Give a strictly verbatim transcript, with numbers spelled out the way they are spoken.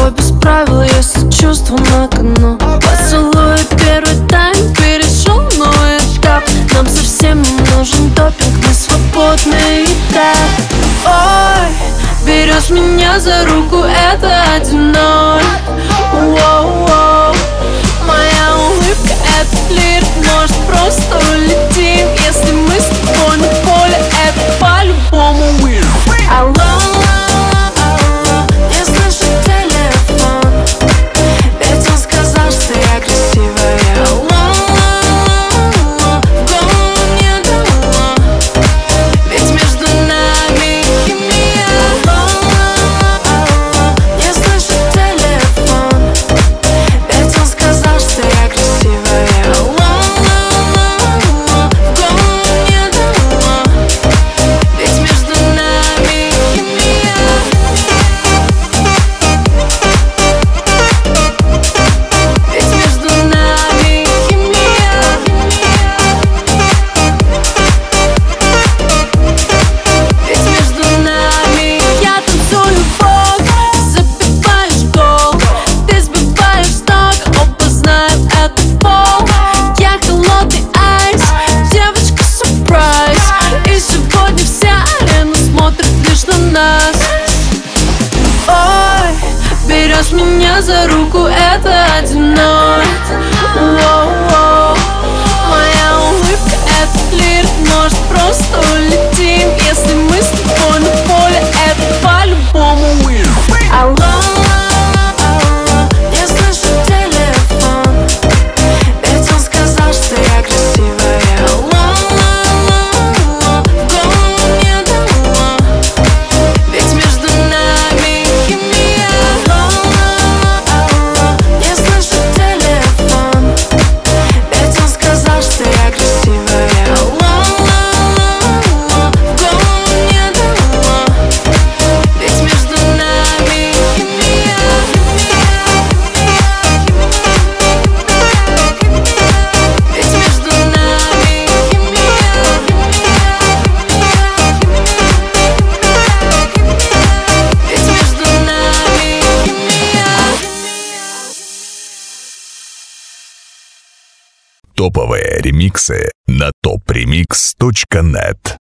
тобой без правил, если чувства на кону. Поцелуй, первый тайм перешел новый этап. Нам совсем не нужен допинг, мы свободны и так. Ой, берешь меня за руку, это один ноль. Воу-воу. Моя улыбка — это флирт, может просто улетим. Если мы с тобой на поле, это по-любому win. Алло, алло, не слышу телефон, ведь он сказал, что я красивая. Алло, алло, в голову мне дало, ведь между нами химия. Алло, алло, не слышу телефон, ведь он сказал, что я красивая. Алло, алло, в голову мне дало, ведь между нами химия. Ведь между нами химия. Ведь между нами. Я танцую фолк, забиваешь гол, ты сбиваешь с ног, оба знаем это пол. Я холодный айс, девочка сюрприз, и сегодня вся арена смотрит лишь на нас. Ой, берешь меня за руку, это один ноль. Воу-воу. Моя улыбка — это флирт, может просто улетим. Если мы с тобой на поле, это по-любому win. Алло, алло, не слышу телефон, ведь он сказал, что я красивая. Алло, алло, в голову мне дало, ведь между нами химия. Алло, алло, не слышу телефон, ведь он сказал, что я красивая. Алло, алло, в голову мне дало, ведь между нами химия. Ведь между нами химия. Ведь между нами химия. Топовые ремиксы на топ ремикс точка нет.